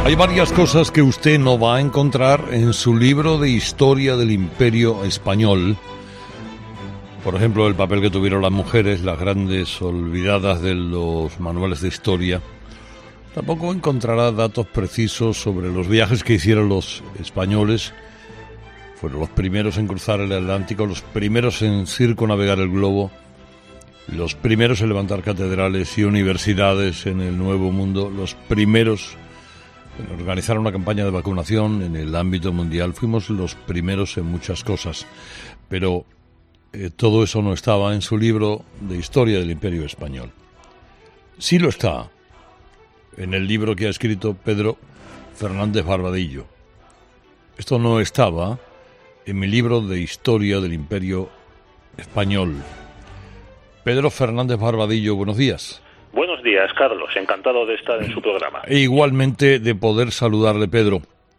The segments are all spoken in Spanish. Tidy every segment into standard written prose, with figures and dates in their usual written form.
Hay varias cosas que usted no va a encontrar en su libro de historia del Imperio Español. Por ejemplo, el papel que tuvieron las mujeres, las grandes olvidadas de los manuales de historia. Tampoco encontrará datos precisos sobre los viajes que hicieron los españoles. Fueron los primeros en cruzar el Atlántico, los primeros en circunnavegar el globo, los primeros en levantar catedrales y universidades en el Nuevo Mundo, los primeros en organizar una campaña de vacunación en el ámbito mundial. Fuimos los primeros en muchas cosas, pero todo eso no estaba en su libro de historia del Imperio Español. Sí lo está en el libro que ha escrito Pedro Fernández Barbadillo. Esto no estaba en mi libro de historia del Imperio Español. Pedro Fernández Barbadillo, buenos días. Buenos días, Carlos. Encantado de estar en su programa. E igualmente de poder saludarle, Pedro.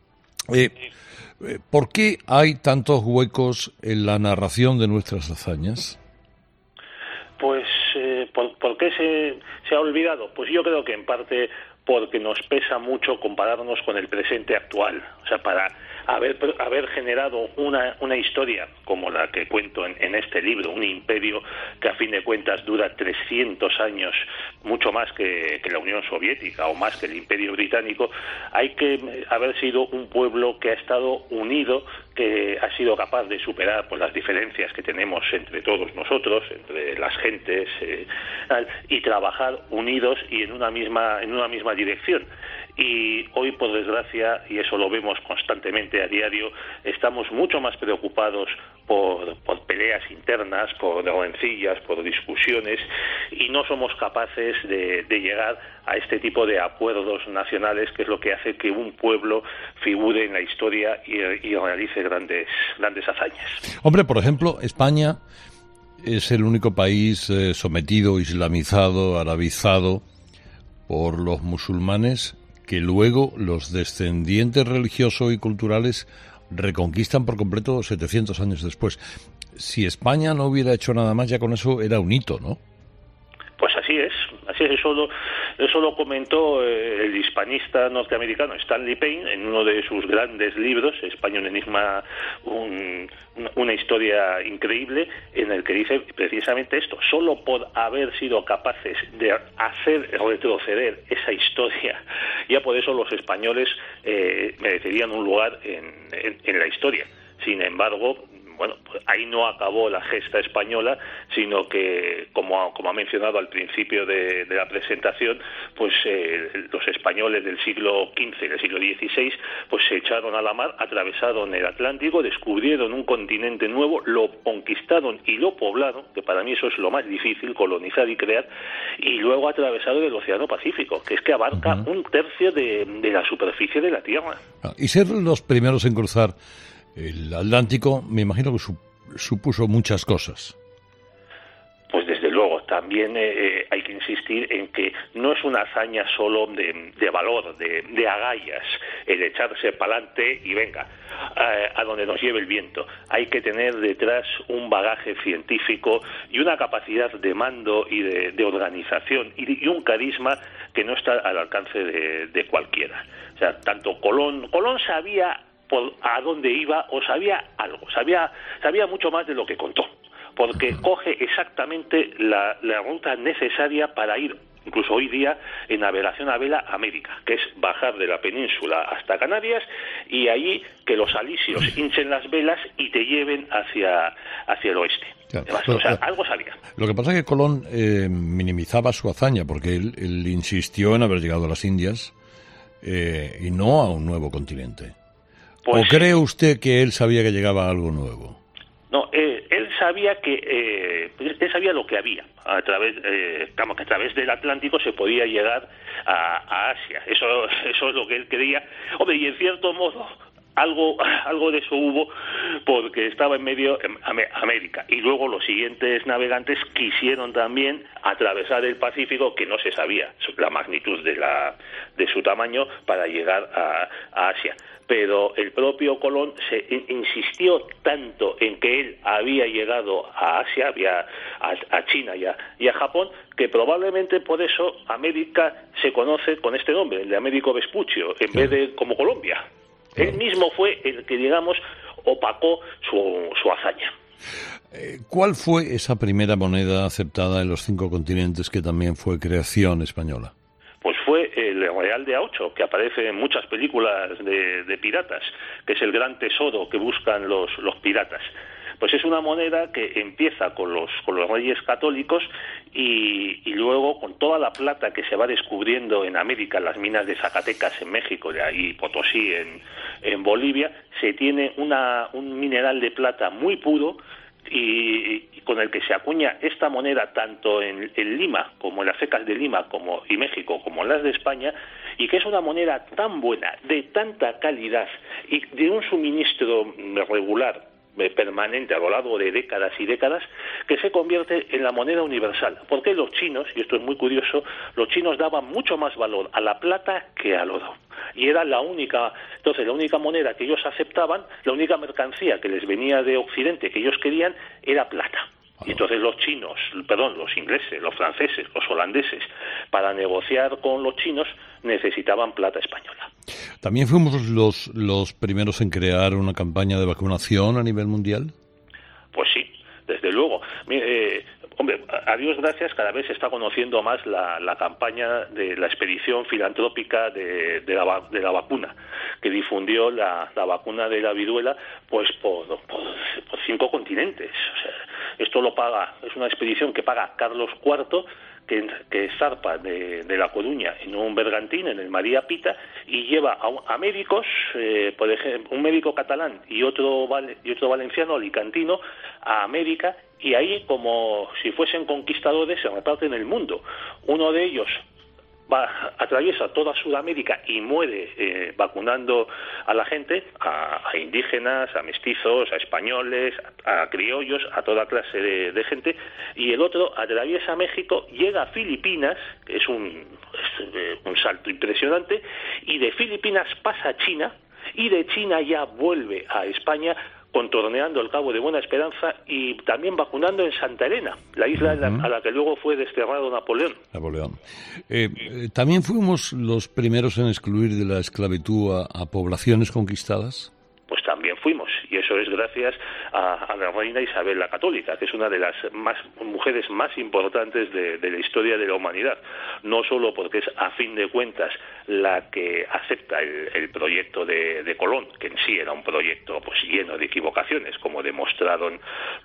¿Por qué hay tantos huecos en la narración de nuestras hazañas? Pues, ¿por qué se ha olvidado? Pues yo creo que en parte porque nos pesa mucho compararnos con el presente actual. O sea, para haber generado una historia como la que cuento en este libro, un imperio que a fin de cuentas dura 300 años, mucho más que la Unión Soviética o más que el Imperio Británico, hay que haber sido un pueblo que ha estado unido, que ha sido capaz de superar las diferencias que tenemos entre todos nosotros, entre las gentes, y trabajar unidos y en una misma dirección. Y hoy, por desgracia, y eso lo vemos constantemente a diario, estamos mucho más preocupados por peleas internas, por rencillas, por discusiones, y no somos capaces de llegar a este tipo de acuerdos nacionales, que es lo que hace que un pueblo figure en la historia y realice grandes hazañas. Hombre, por ejemplo, España es el único país sometido, islamizado, arabizado por los musulmanes, que luego los descendientes religiosos y culturales reconquistan por completo 700 años después. Si España no hubiera hecho nada más, ya con eso era un hito, ¿no? Pues así es. Eso lo comentó el hispanista norteamericano Stanley Payne en uno de sus grandes libros, España un enigma, una historia increíble, en el que dice precisamente esto: solo por haber sido capaces de hacer retroceder esa historia, ya por eso los españoles merecerían un lugar en la historia. Sin embargo, bueno, pues ahí no acabó la gesta española, sino que, como ha mencionado al principio de la presentación, pues los españoles del siglo XV y del siglo XVI pues se echaron a la mar, atravesaron el Atlántico, descubrieron un continente nuevo, lo conquistaron y lo poblaron, que para mí eso es lo más difícil, colonizar y crear, y luego atravesaron el Océano Pacífico, que es que abarca un tercio de la superficie de la Tierra. Y ser los primeros en cruzar el Atlántico, me imagino que supuso muchas cosas. Pues desde luego, también hay que insistir en que no es una hazaña solo de valor, de agallas, el echarse para adelante y venga, a donde nos lleve el viento. Hay que tener detrás un bagaje científico y una capacidad de mando y de organización y un carisma que no está al alcance de cualquiera. O sea, tanto Colón sabía a dónde iba, o sabía algo, sabía mucho más de lo que contó, porque coge exactamente la ruta necesaria para ir, incluso hoy día, en navegación a vela a América, que es bajar de la península hasta Canarias, y allí que los alisios hinchen las velas y te lleven hacia el oeste. Claro. Además, o sea, algo sabía. Lo que pasa es que Colón minimizaba su hazaña, porque él insistió en haber llegado a las Indias y no a un nuevo continente. Pues, ¿O cree usted que él sabía que llegaba a algo nuevo? No, él sabía él sabía lo que había. Que a través del Atlántico se podía llegar a Asia. Eso es lo que él creía. Hombre, y en cierto modo algo de eso hubo, porque estaba en medio América, y luego los siguientes navegantes quisieron también atravesar el Pacífico, que no se sabía la magnitud de su tamaño, para llegar a Asia. Pero el propio Colón insistió tanto en que él había llegado a Asia, a China y a Japón, que probablemente por eso América se conoce con este nombre, el de Américo Vespuccio, en vez de como Colombia. Él mismo fue el que, digamos, opacó su hazaña. ¿Cuál fue esa primera moneda aceptada en los 5 continentes que también fue creación española? Pues fue el Real de A8, que aparece en muchas películas de piratas, que es el gran tesoro que buscan los piratas. Pues es una moneda que empieza con los reyes católicos y luego con toda la plata que se va descubriendo en América, en las minas de Zacatecas en México y Potosí en Bolivia, se tiene un mineral de plata muy puro y con el que se acuña esta moneda tanto en Lima como en las secas de Lima y México como en las de España, y que es una moneda tan buena, de tanta calidad y de un suministro regular permanente a lo largo de décadas y décadas, que se convierte en la moneda universal. Porque los chinos, y esto es muy curioso, los chinos daban mucho más valor a la plata que al oro. Y era la única moneda que ellos aceptaban, la única mercancía que les venía de Occidente que ellos querían era plata. Y entonces los ingleses, los franceses, los holandeses, para negociar con los chinos necesitaban plata española. ¿También fuimos los primeros en crear una campaña de vacunación a nivel mundial? Pues sí, desde luego. Hombre, a Dios gracias, cada vez se está conociendo más la campaña de la expedición filantrópica de la vacuna, que difundió la vacuna de la viruela pues por 5 continentes. O sea, esto es una expedición que paga Carlos IV, que zarpa de La Coruña en un bergantín, en el María Pita, y lleva a médicos, por ejemplo, un médico catalán y otro valenciano, alicantino, a América, y ahí, como si fuesen conquistadores, se reparten el mundo. Uno de ellos atraviesa toda Sudamérica y muere vacunando a la gente, a indígenas, a mestizos, a españoles, a criollos, a toda clase de gente, y el otro atraviesa México, llega a Filipinas, que es un salto impresionante, y de Filipinas pasa a China, y de China ya vuelve a España, contorneando el Cabo de Buena Esperanza y también vacunando en Santa Elena, la isla a la que luego fue desterrado Napoleón. ¿También fuimos los primeros en excluir de la esclavitud a poblaciones conquistadas? Pues también fuimos, y eso es gracias a la reina Isabel la Católica, que es una de las mujeres más importantes de la historia de la humanidad, no solo porque es a fin de cuentas la que acepta el proyecto de Colón, que en sí era un proyecto pues lleno de equivocaciones, como demostraron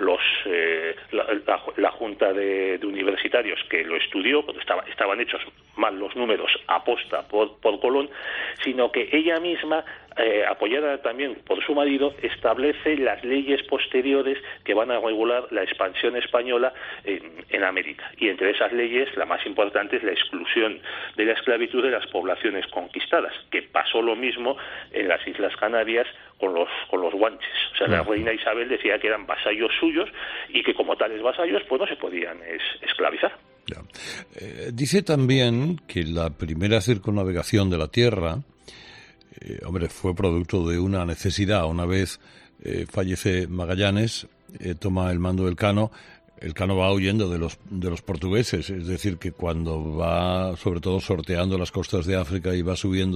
la Junta de Universitarios que lo estudió, porque estaban hechos mal los números aposta por Colón, sino que ella misma, apoyada también por su marido, establece las leyes posteriores que van a regular la expansión española en América. Y entre esas leyes, la más importante es la exclusión de la esclavitud de las poblaciones conquistadas, que pasó lo mismo en las Islas Canarias con los guanches. O sea, la reina Isabel decía que eran vasallos suyos y que como tales vasallos pues no se podían esclavizar. Ya. Dice también que la primera circunnavegación de la Tierra fue producto de una necesidad. Una vez fallece Magallanes, toma el mando del Cano. El Cano va huyendo de los portugueses, es decir, que cuando va, sobre todo, sorteando las costas de África y va subiendo,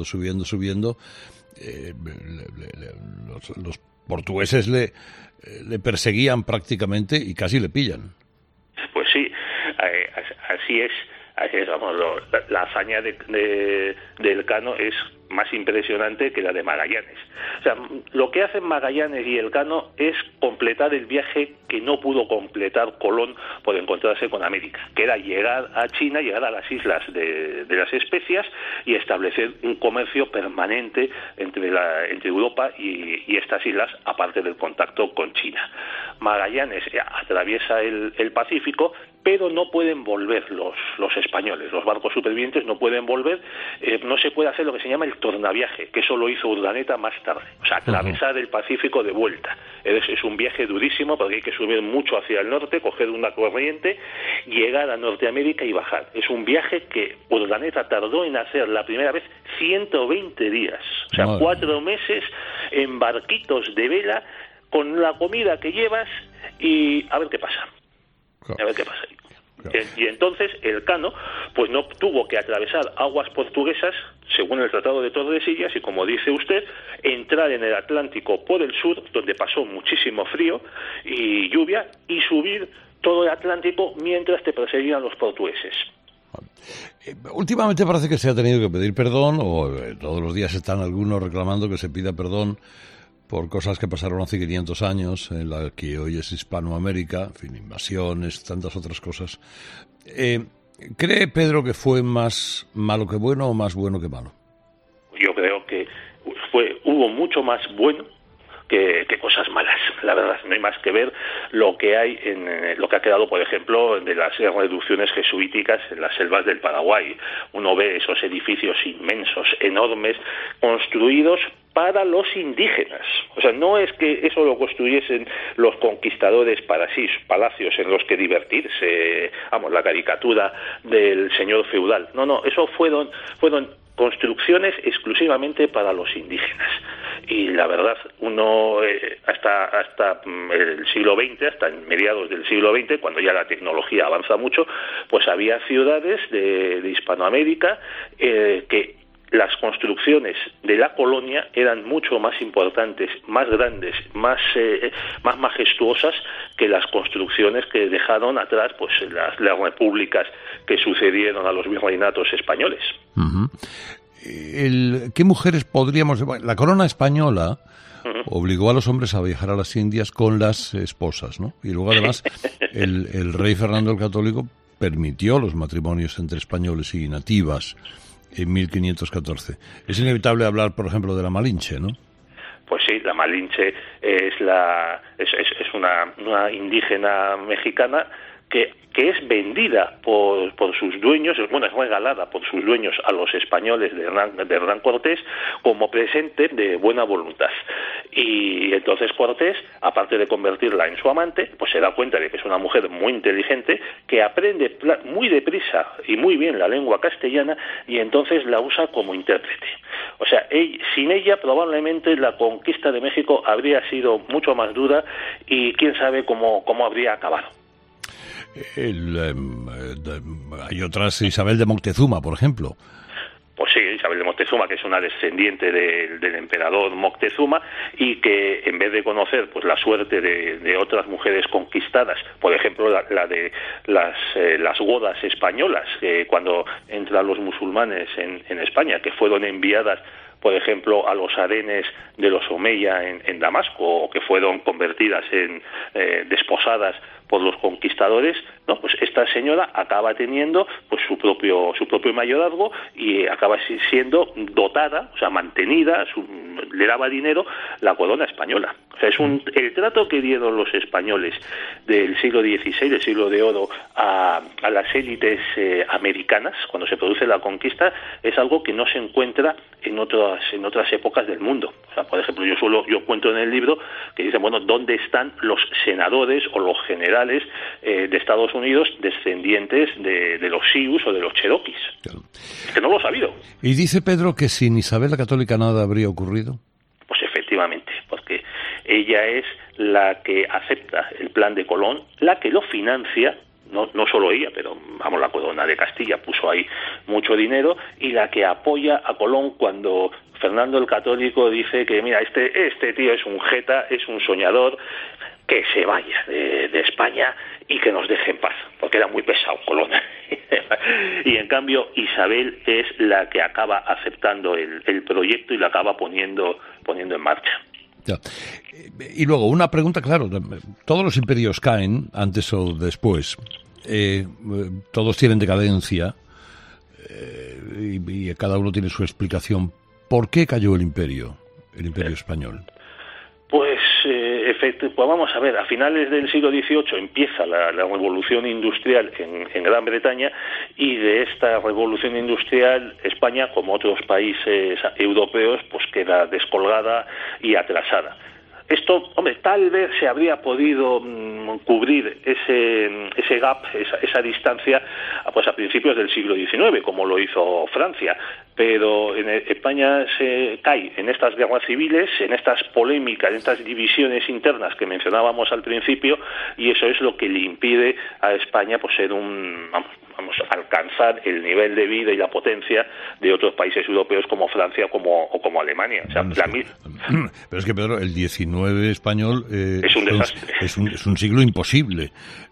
los portugueses le perseguían prácticamente y casi le pillan. Pues sí, así es. Vamos, la hazaña del Cano es más impresionante que la de Magallanes. O sea, lo que hacen Magallanes y Elcano es completar el viaje que no pudo completar Colón por encontrarse con América, que era llegar a China, llegar a las islas de las especias y establecer un comercio permanente entre Europa y estas islas, aparte del contacto con China. Magallanes atraviesa el Pacífico, pero no pueden volver los españoles, los barcos supervivientes no pueden volver, no se puede hacer lo que se llama el tornaviaje, que eso lo hizo Urdaneta más tarde, o sea, atravesar el Pacífico de vuelta. Es un viaje durísimo porque hay que subir mucho hacia el norte, coger una corriente, llegar a Norteamérica y bajar. Es un viaje que Urdaneta tardó en hacer la primera vez 120 días, o sea, 4 meses en barquitos de vela, con la comida que llevas y a ver qué pasa. Claro. Y entonces Elcano pues no tuvo que atravesar aguas portuguesas según el Tratado de Tordesillas y, como dice usted, entrar en el Atlántico por el sur, donde pasó muchísimo frío y lluvia, y subir todo el Atlántico mientras te perseguían los portugueses. Últimamente parece que se ha tenido que pedir perdón, o todos los días están algunos reclamando que se pida perdón por cosas que pasaron hace 500 años, en la que hoy es Hispanoamérica, en fin, invasiones, tantas otras cosas. ¿Cree Pedro que fue más malo que bueno o más bueno que malo? Yo creo que hubo mucho más bueno que cosas malas, la verdad. No hay más que ver lo que hay en lo que ha quedado, por ejemplo, de las reducciones jesuíticas en las selvas del Paraguay. Uno ve esos edificios inmensos, enormes, construidos para los indígenas. O sea, no es que eso lo construyesen los conquistadores para sí, palacios en los que divertirse, vamos, la caricatura del señor feudal. No, eso fueron construcciones exclusivamente para los indígenas. Y la verdad, uno hasta el siglo XX, hasta mediados del siglo XX, cuando ya la tecnología avanza mucho, pues había ciudades de Hispanoamérica que las construcciones de la colonia eran mucho más importantes, más grandes, más majestuosas que las construcciones que dejaron atrás pues las repúblicas que sucedieron a los virreinatos españoles. Uh-huh. ¿Qué mujeres podríamos...? La corona española obligó a los hombres a viajar a las Indias con las esposas, ¿no? Y luego, además, el rey Fernando el Católico permitió los matrimonios entre españoles y nativas en 1514. Es inevitable hablar, por ejemplo, de la Malinche, ¿no? Pues sí, la Malinche es una indígena mexicana que es vendida por sus dueños, es regalada por sus dueños a los españoles de Hernán Cortés como presente de buena voluntad. Y entonces Cortés, aparte de convertirla en su amante, pues se da cuenta de que es una mujer muy inteligente, que aprende muy deprisa y muy bien la lengua castellana, y entonces la usa como intérprete. O sea, sin ella probablemente la conquista de México habría sido mucho más dura y quién sabe cómo habría acabado. Hay otras, Isabel de Moctezuma, por ejemplo. Pues sí, Isabel de Moctezuma, que es una descendiente del emperador Moctezuma, y que en vez de conocer pues la suerte de otras mujeres conquistadas, por ejemplo la de las godas españolas, cuando entran los musulmanes en España, que fueron enviadas por ejemplo a los harenes de los Omeya en Damasco, o que fueron convertidas en desposadas por los conquistadores, no, pues esta señora acaba teniendo pues su propio mayorazgo y acaba siendo dotada, o sea, mantenida, le daba dinero la corona española. O sea, el trato que dieron los españoles del siglo XVI, del siglo de oro, a las élites americanas cuando se produce la conquista, es algo que no se encuentra en otras épocas del mundo. O sea, por ejemplo, yo cuento en el libro que dicen, bueno, ¿dónde están los senadores o los generales de Estados Unidos descendientes de los Sioux o de los Cherokees? Claro. Que no lo ha sabido. ¿Y dice Pedro que sin Isabel la Católica nada habría ocurrido? Pues efectivamente, porque ella es la que acepta el plan de Colón, la que lo financia. No solo ella, pero vamos, la corona de Castilla puso ahí mucho dinero, y la que apoya a Colón cuando Fernando el Católico dice que mira, este tío es un jeta, es un soñador, que se vaya de España y que nos deje en paz, porque era muy pesado Colón. Y en cambio Isabel es la que acaba aceptando el proyecto y la acaba poniendo en marcha. Ya. Y luego, una pregunta, claro, todos los imperios caen, antes o después, todos tienen decadencia, y cada uno tiene su explicación. ¿Por qué cayó el imperio español? Pues vamos a ver, a finales del siglo XVIII empieza la revolución industrial en Gran Bretaña, y de esta revolución industrial España, como otros países europeos, pues queda descolgada y atrasada. Esto, hombre, tal vez se habría podido cubrir ese gap, esa distancia, pues a principios del siglo XIX, como lo hizo Francia, pero en España se cae en estas guerras civiles, en estas polémicas, en estas divisiones internas que mencionábamos al principio, y eso es lo que le impide a España pues ser alcanzar el nivel de vida y la potencia de otros países europeos como Francia o como Alemania. O sea, pero es que, Pedro, el 19 español es un desastre. Es un siglo imposible.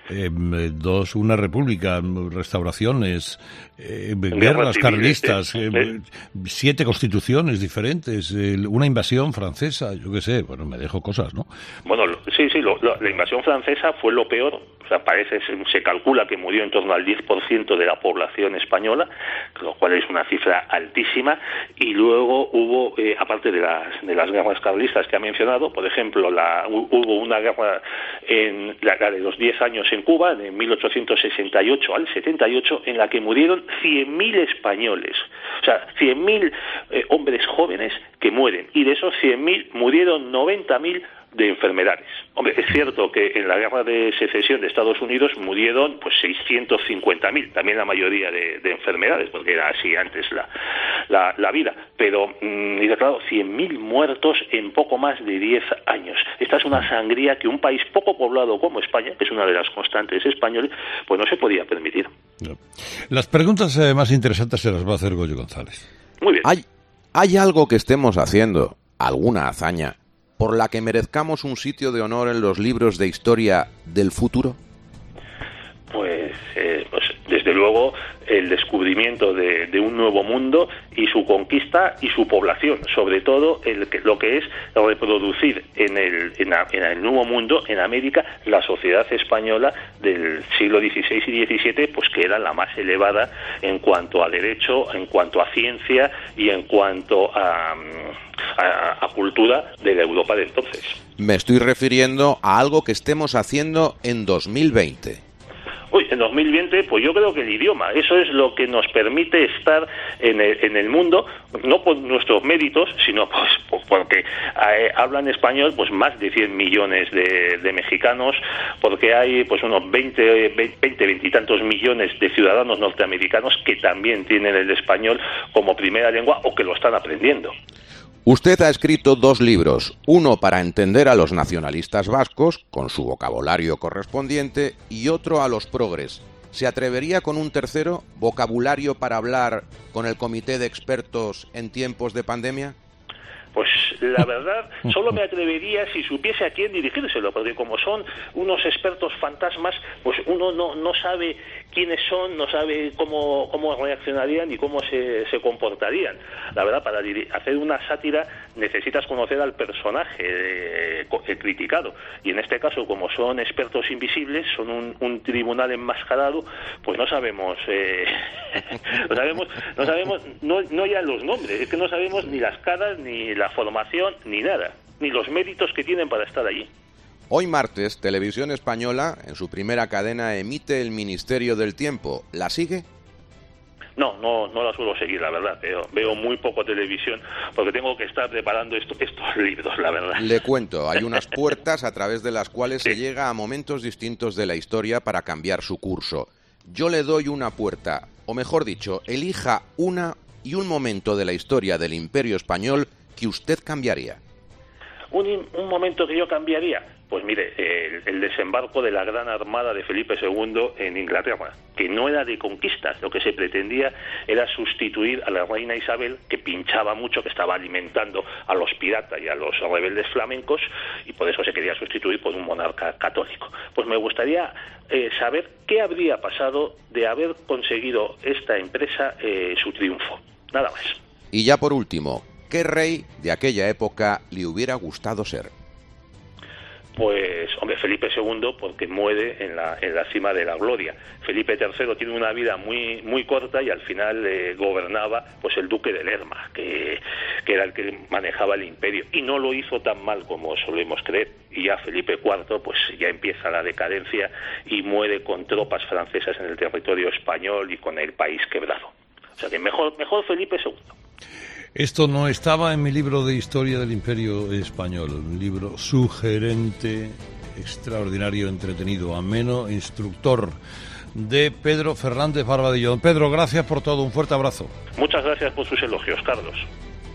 Una república, restauraciones, guerras carlistas, 7 constituciones diferentes, una invasión francesa, yo qué sé, bueno, me dejo cosas, ¿no? Bueno, sí, la invasión francesa fue lo peor. O sea, se calcula que murió en torno al 10% de la población española, lo cual es una cifra altísima, y luego hubo, aparte de las guerras carlistas que ha mencionado, por ejemplo, hubo una guerra en la de los 10 años en Cuba, de 1868 al 78, en la que murieron 100.000 españoles, o sea, 100.000 hombres jóvenes que mueren, y de esos 100.000 murieron 90.000 de enfermedades. Hombre, es cierto que en la guerra de secesión de Estados Unidos murieron pues 650.000, también la mayoría de enfermedades, porque era así antes la vida, pero claro, 100.000 muertos en poco más de 10 años. Esta es una sangría que un país poco poblado como España, que es una de las constantes españoles, pues no se podía permitir. No. Las preguntas más interesantes se las va a hacer Goyo González. Muy bien. ¿Hay algo que estemos haciendo, alguna hazaña, por la que merezcamos un sitio de honor en los libros de historia del futuro? Pues desde luego el descubrimiento de un nuevo mundo y su conquista y su población, sobre todo lo que es reproducir en el nuevo mundo, en América, la sociedad española del siglo XVI y XVII, pues que era la más elevada en cuanto a derecho, en cuanto a ciencia y en cuanto a cultura de la Europa de entonces. Me estoy refiriendo a algo que estemos haciendo en 2020. En 2020, pues yo creo que el idioma, eso es lo que nos permite estar en el mundo, no por nuestros méritos, sino pues porque hablan español pues más de 100 millones de mexicanos, porque hay pues unos 20 y tantos millones de ciudadanos norteamericanos que también tienen el español como primera lengua o que lo están aprendiendo. Usted ha escrito 2 libros, uno para entender a los nacionalistas vascos, con su vocabulario correspondiente, y otro a los progres. ¿Se atrevería con un tercero, vocabulario para hablar con el comité de expertos en tiempos de pandemia? Pues la verdad, solo me atrevería si supiese a quién dirigírselo, porque como son unos expertos fantasmas, pues uno no sabe quiénes son, no sabe cómo reaccionarían y cómo se comportarían. La verdad, para hacer una sátira necesitas conocer al personaje criticado, y en este caso, como son expertos invisibles, son un tribunal enmascarado, pues no sabemos no ya los nombres, es que no sabemos ni las caras, ni la formación, ni nada, ni los méritos que tienen para estar allí. Hoy martes, Televisión Española, en su primera cadena, emite El Ministerio del Tiempo. ¿La sigue? No la suelo seguir, la verdad. Veo muy poco televisión porque tengo que estar preparando estos libros, la verdad. Le cuento, hay unas puertas a través de las cuales se llega a momentos distintos de la historia para cambiar su curso. Yo le doy una puerta, o mejor dicho, elija una y un momento de la historia del Imperio Español que usted cambiaría. Un momento que yo cambiaría, pues mire, el desembarco de la Gran Armada de Felipe II en Inglaterra, que no era de conquistas, lo que se pretendía era sustituir a la reina Isabel, que pinchaba mucho, que estaba alimentando a los piratas y a los rebeldes flamencos, y por eso se quería sustituir por un monarca católico. Pues me gustaría saber qué habría pasado de haber conseguido esta empresa su triunfo. Nada más. Y ya por último, ¿qué rey de aquella época le hubiera gustado ser? Pues, hombre, Felipe II, porque muere en la cima de la gloria. Felipe III tiene una vida muy muy corta y al final gobernaba pues el duque de Lerma, que era el que manejaba el imperio, y no lo hizo tan mal como solemos creer. Y ya Felipe IV pues ya empieza la decadencia y muere con tropas francesas en el territorio español y con el país quebrado. O sea que mejor Felipe II. Esto no estaba en mi libro de Historia del Imperio Español, un libro sugerente, extraordinario, entretenido, ameno, instructor, de Pedro Fernández Barbadillo. Don Pedro, gracias por todo, un fuerte abrazo. Muchas gracias por sus elogios, Carlos.